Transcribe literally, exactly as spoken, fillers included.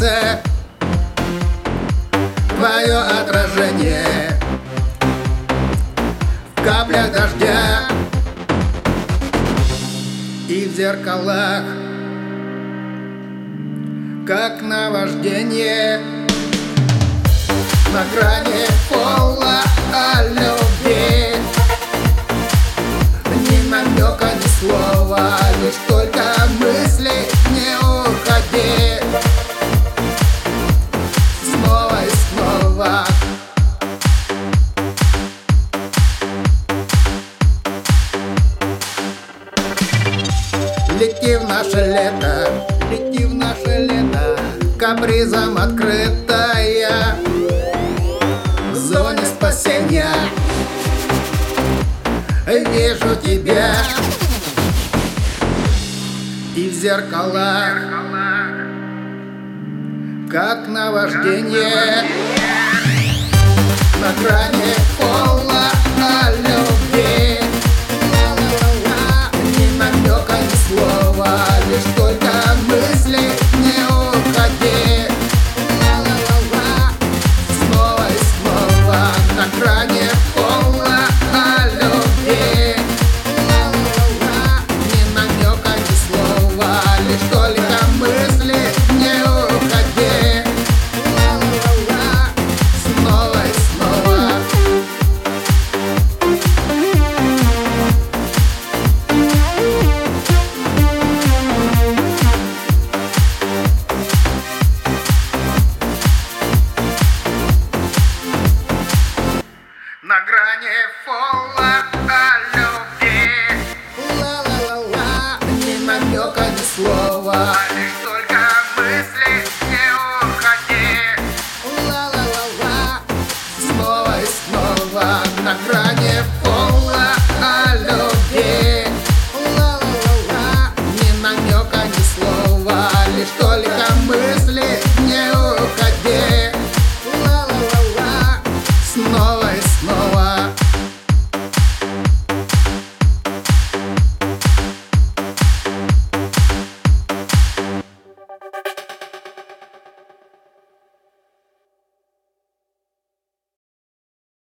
зеркальце, твое отражение в каплях дождя и в зеркалах, как наваждение на грани пола о любви. Ни намека, ни слова, лишь только мысли. Не уходи снова и снова. Лети в наше лето, лети в наше лето, капризом открытая, в зоне спасения. Вижу тебя и в зеркалах, как наваждение на грани